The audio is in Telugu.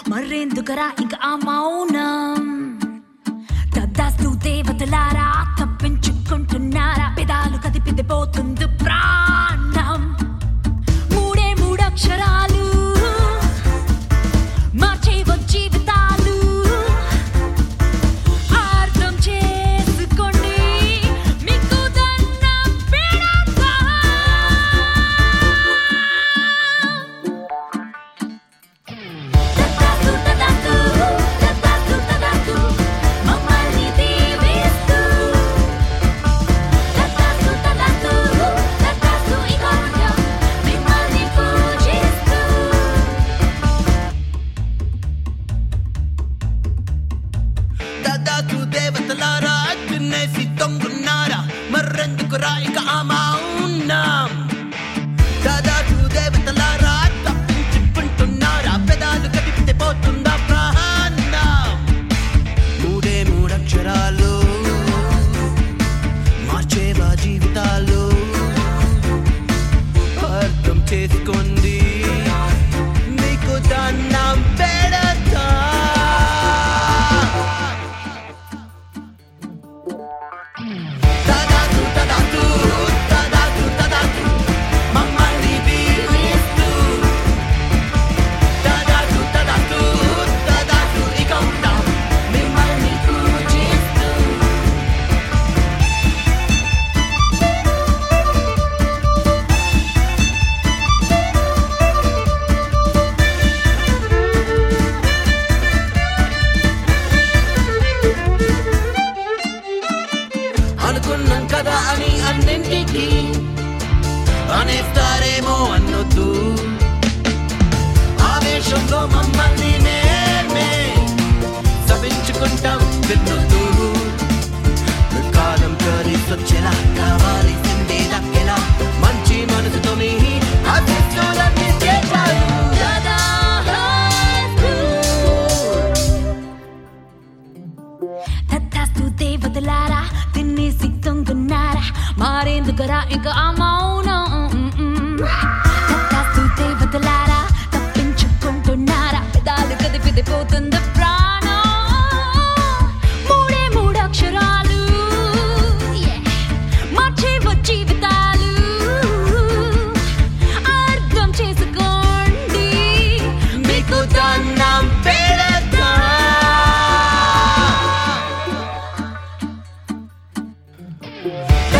మరెందుకరా ఇంక ఆ మౌనం తదాస్తు దేవతలారా తప్పించుకుంటున్నారా పెదాలు కదిపితే పోతుంది ప్రాణం మూడే మూడక్షరాలు మార్చేవో జీవితాలు అర్థం చేసుకోండి మీకు దండం పెడతా మమ్మల్ని దీవిస్తూ ఇక మిమ్మల్ని పూజిస్తూ దాదాపు దేవతలారా తినేసి తొంగున్నారా మర్రెందుకురా ఇక ఆ మౌనం దాదాపు దేవతలారా తప్పించుకుంటున్నారా పెదాలు కదిపితే పోతుందా ప్రాణం మూడే మూడక్షరాలు మార్చేవా జీవితాలు అర్థం చేసుకోండి మీకు దండం పెడతా మమ్మల్ని దీవిస్తూ ఇక ఉంటాం మిమ్మల్ని పూజిస్తూ అనుకున్నాం కదా అని అన్నింటికి అనేస్తారేమో అన్నొద్దు ఆవేశంలో మమ్మల్ని మేమే సవించుకుంటాం విన్నొద్దు కాలం కలిసొచ్చేలా కావాల్సిందే దక్కేలా మంచి మనసుతో మీ ఆశీస్సులన్నీ చేశారు తదాస్తు దేవతలారా తినేసి తొంగున్నారా మారేందుకరా ఇంకా ఆ మౌనం తదాస్తు దేవతలారా తప్పించుకుంటున్నారా పెదాలు కదిపితే పోతుంది ప్రాణం మూడే మూడక్షరాలు మార్చేవో జీవితాలు అర్థం చేసుకోండి మీకు దండం పెడతా da